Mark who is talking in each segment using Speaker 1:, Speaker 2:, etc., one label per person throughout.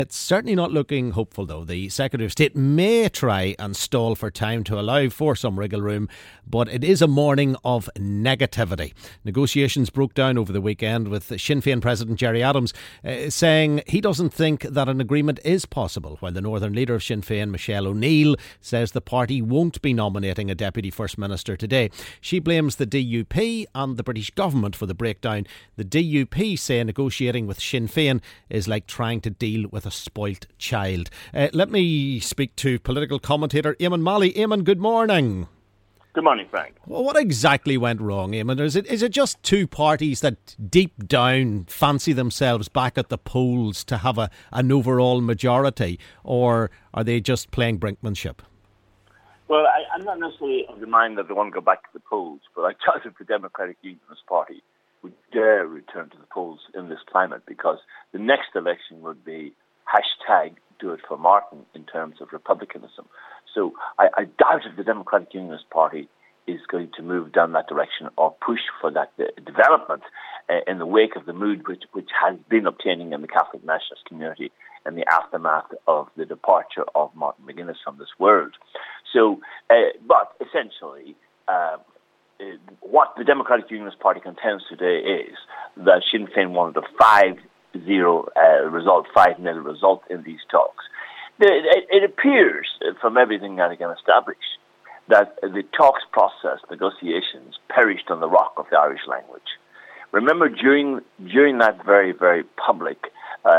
Speaker 1: It's certainly not looking hopeful, though. The Secretary of State may try and stall for time to allow for some wriggle room, but it is a morning of negativity. Negotiations broke down over the weekend with Sinn Féin President Gerry Adams saying he doesn't think that an agreement is possible, while the Northern leader of Sinn Féin, Michelle O'Neill, says the party won't be nominating a Deputy First Minister today. She blames the DUP and the British government for the breakdown. The DUP say negotiating with Sinn Féin is like trying to deal with a spoilt child. Let me speak to political commentator Eamon Malley. Eamon, good morning.
Speaker 2: Good morning, Frank.
Speaker 1: Well, what exactly went wrong, Eamon? Is it just two parties that deep down fancy themselves back at the polls to have an overall majority, or are they just playing brinkmanship?
Speaker 2: Well, I'm not necessarily of the mind that they want to go back to the polls, but I doubt if the Democratic Unionist Party would dare return to the polls in this climate, because the next election would be #Do It For Martin in terms of republicanism. So I doubt if the Democratic Unionist Party is going to move down that direction or push for that development in the wake of the mood which has been obtaining in the Catholic nationalist community in the aftermath of the departure of Martin McGuinness from this world. So, but essentially, what the Democratic Unionist Party contends today is that Sinn Féin wanted a 5-0 result, 5-0 result in these talks. It appears, from everything that I can establish, that the talks process, negotiations, perished on the rock of the Irish language. Remember, during that very, very public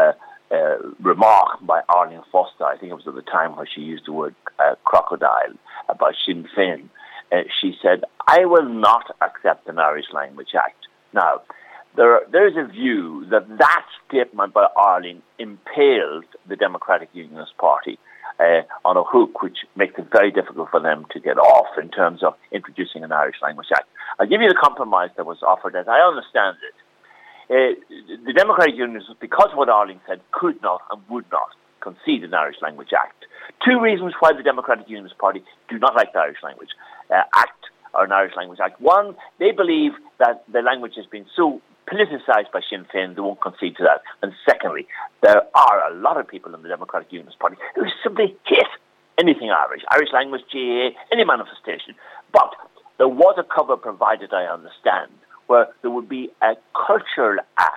Speaker 2: remark by Arlene Foster, I think it was at the time where she used the word crocodile about Sinn Féin, she said, "I will not accept an Irish Language Act." Now, there is a view that statement by Arlene impaled the Democratic Unionist Party on a hook, which makes it very difficult for them to get off in terms of introducing an Irish Language Act. I'll give you the compromise that was offered as I understand it. The Democratic Unionists, because of what Arlene said, could not and would not concede an Irish Language Act. Two reasons why the Democratic Unionist Party do not like the Irish Language Act or an Irish Language Act. One, they believe that the language has been so politicised by Sinn Féin, they won't concede to that. And secondly, there are a lot of people in the Democratic Unionist Party who simply hate anything Irish language, GAA, any manifestation. But there was a cover provided, I understand, where there would be a cultural act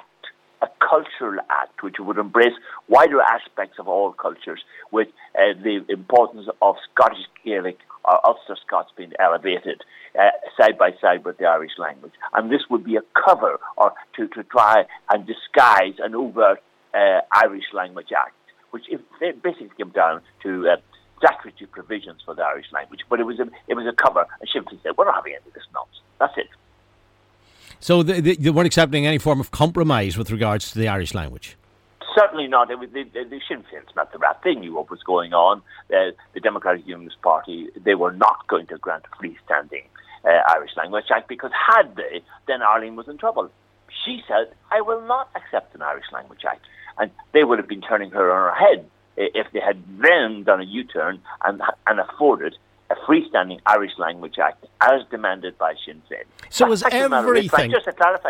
Speaker 2: which would embrace wider aspects of all cultures, with the importance of Scottish Gaelic or Ulster Scots being elevated side by side with the Irish language. And this would be a cover or to try and disguise an overt Irish Language Act, which basically came down to statutory provisions for the Irish language. But it was a cover, and Sinn Féin said, "We're not having any of this nonsense." That's it.
Speaker 1: So they weren't accepting any form of compromise with regards to the Irish language?
Speaker 2: Certainly not. The Sinn Féin smelt the rat. They knew what was going on. The Democratic Unionist Party, they were not going to grant a freestanding Irish Language Act, because had they, then Arlene was in trouble. She said, "I will not accept an Irish Language Act." And they would have been turning her on her head if they had then done a U-turn and afforded a freestanding Irish Language Act as demanded by Sinn Féin.
Speaker 1: So was everything...
Speaker 2: Just to clarify,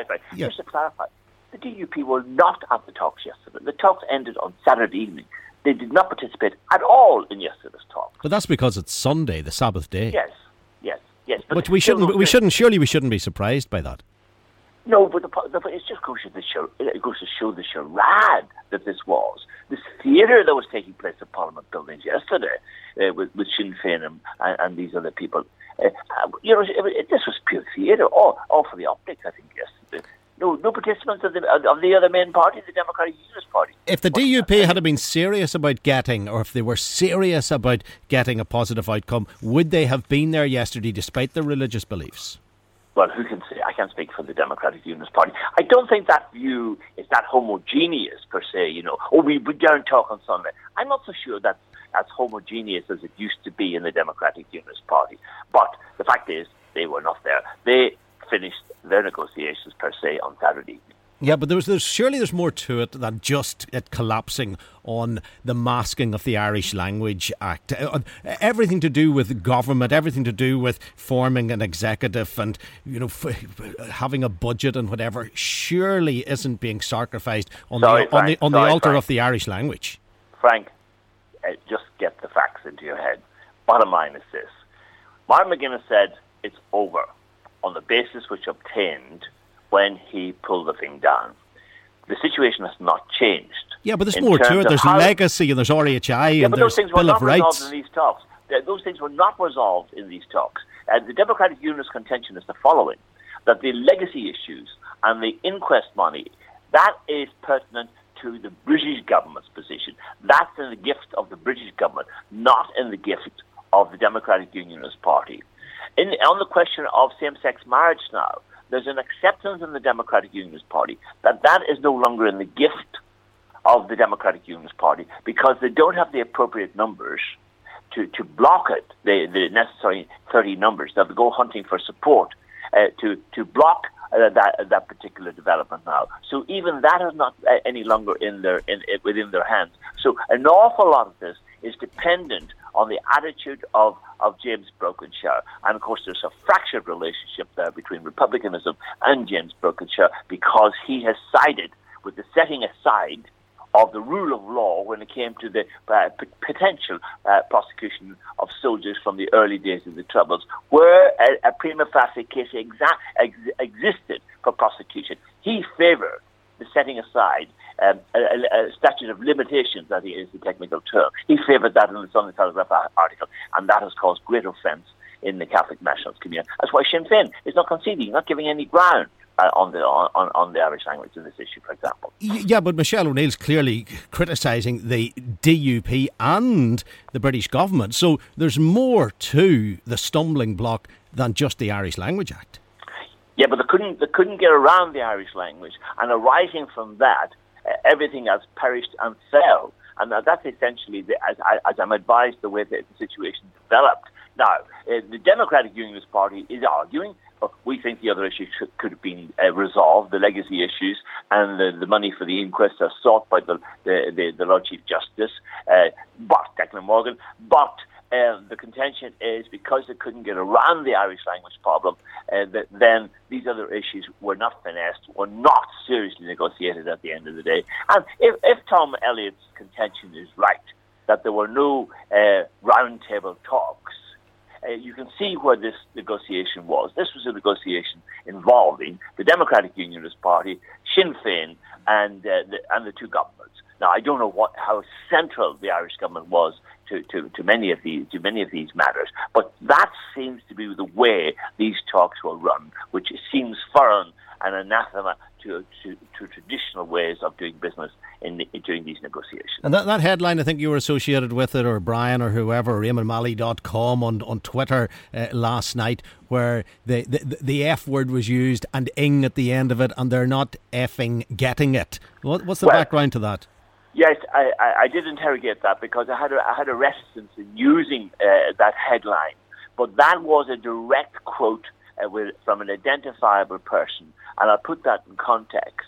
Speaker 2: the DUP were not at the talks yesterday. The talks ended on Saturday evening. They did not participate at all in yesterday's talks.
Speaker 1: But that's because it's Sunday, the Sabbath day.
Speaker 2: Yes.
Speaker 1: But we shouldn't be surprised by that.
Speaker 2: No, but it just goes to show the charade that this was. This theatre that was taking place at Parliament Buildings yesterday with Sinn Féin and these other people. This was pure theatre, all for the optics, I think, yesterday. No participants of the other main party, the Democratic Unionist Party.
Speaker 1: If the DUP had been serious about getting, or if they were serious about getting a positive outcome, would they have been there yesterday despite their religious beliefs?
Speaker 2: Well, who can say? I can't speak for the Democratic Unionist Party. I don't think that view is that homogeneous per se, we don't talk on Sunday. I'm not so sure that's as homogeneous as it used to be in the Democratic Unionist Party. But the fact is, they were not there. They finished their negotiations per se on Saturday evening.
Speaker 1: Yeah, but surely there's more to it than just it collapsing on the masking of the Irish Language Act. Everything to do with government, everything to do with forming an executive and having a budget and whatever, surely isn't being sacrificed on the altar of the Irish language.
Speaker 2: Frank, just get the facts into your head. Bottom line is this. Martin McGuinness said it's over on the basis which obtained when he pulled the thing down. The situation has not changed.
Speaker 1: Yeah, but there's more to it. There's legacy and there's RHI and there's Bill of Rights.
Speaker 2: In these talks. Those things were not resolved in these talks. The Democratic Unionist contention is the following, that the legacy issues and the inquest money, that is pertinent to the British government's position. That's in the gift of the British government, not in the gift of the Democratic Unionist Party. On the question of same-sex marriage now, there's an acceptance in the Democratic Unionist Party that that is no longer in the gift of the Democratic Unionist Party because they don't have the appropriate numbers to block it, the necessary 30 numbers. They have to go hunting for support to block that particular development now. So even that is not any longer within their hands. So an awful lot of this is dependent on the attitude of James Brokenshire. And of course there's a fractured relationship there between republicanism and James Brokenshire because he has sided with the setting aside of the rule of law when it came to the potential prosecution of soldiers from the early days of the Troubles, where a prima facie case existed for prosecution. He favoured the setting aside a statute of limitations, that is the technical term. He favoured that in the Sunday Telegraph article, and that has caused great offence in the Catholic nationalist community. That's why Sinn Féin is not conceding, not giving any ground on the Irish language in this issue, for example.
Speaker 1: Yeah, but Michelle O'Neill's clearly criticising the DUP and the British government. So there's more to the stumbling block than just the Irish Language Act. Yeah,
Speaker 2: but they couldn't get around the Irish language, and arising from that, everything else perished and fell. And that's essentially, as I'm advised, the way the situation developed. Now, the Democratic Unionist Party is arguing, we think the other issues could have been resolved, the legacy issues, and the money for the inquest are sought by the Lord Chief Justice, Declan Morgan. But the contention is because they couldn't get around the Irish language problem, then these other issues were not finessed, were not seriously negotiated at the end of the day. And if Tom Elliott's contention is right, that there were no roundtable talks, you can see where this negotiation was. This was a negotiation involving the Democratic Unionist Party, Sinn Féin, and the two governments. Now, I don't know how central the Irish government was to many of these matters, but that seems to be the way these talks were run, which seems foreign and anathema to traditional ways of doing business during these negotiations.
Speaker 1: And that headline, I think you were associated with it, or Brian or whoever, or EamonMalley.com on Twitter last night, where the F word was used and ing at the end of it, and they're not effing getting it. What's the background to that?
Speaker 2: Yes, I did interrogate that because I had a reticence in using that headline, but that was a direct quote from an identifiable person, and I'll put that in context.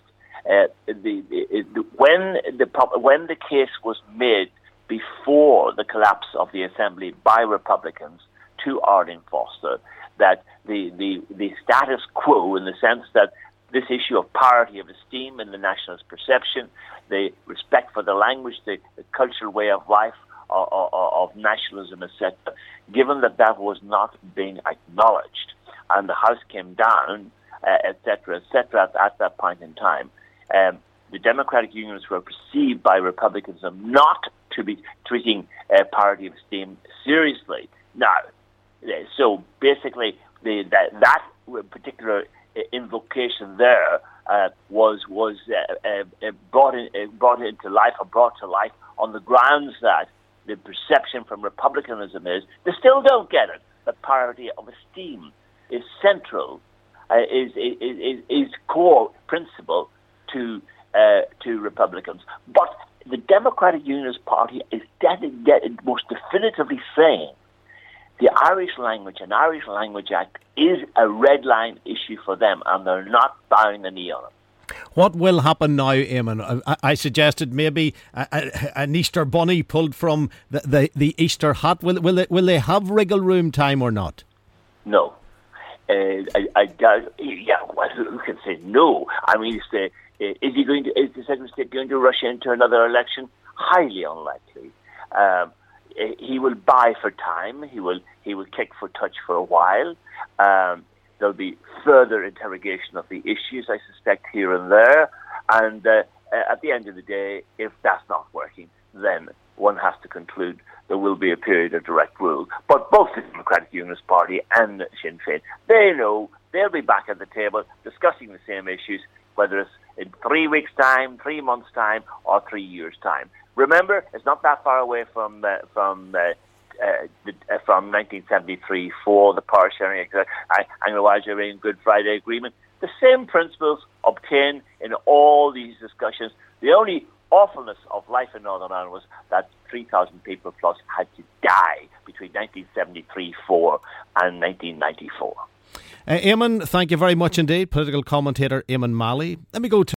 Speaker 2: When the case was made before the collapse of the Assembly by Republicans to Arlene Foster, that the status quo, in the sense that this issue of parity of esteem in the nationalist perception, the respect for the language, the cultural way of life, of nationalism, etc., given that was not being acknowledged, and the House came down, etc., at that point in time, the Democratic Unionists were perceived by republicanism not to be treating parity of esteem seriously. Now, so basically, that particular invocation there was brought to life on the grounds that the perception from republicanism is they still don't get it, that parity of esteem is central, is core principle to Republicans. But the Democratic Unionist Party is most definitively saying the Irish language and Irish Language Act is a red line issue for them, and they're not bowing the knee on it.
Speaker 1: What will happen now, Eamon? I suggested maybe an Easter bunny pulled from the Easter hat. Will they have wriggle room time or not?
Speaker 2: No. I doubt. Yeah, well, who can say no? I mean, is the Secretary of State going to rush into another election? highly unlikely. He will buy for time. He will kick for touch for a while. There'll be further interrogation of the issues, I suspect, here and there. And at the end of the day, if that's not working, then one has to conclude there will be a period of direct rule. But both the Democratic Unionist Party and Sinn Féin, they know they'll be back at the table discussing the same issues, whether it's in 3 weeks' time, 3 months' time, or 3 years' time. Remember, it's not that far away from 1973 for the power sharing Anglo-Irish Good Friday Agreement. The same principles obtain in all these discussions. The only awfulness of life in Northern Ireland was that 3,000 people plus had to die between 1973-4 and 1994.
Speaker 1: Eamon, thank you very much indeed. Political commentator Eamon Malley. Let me go to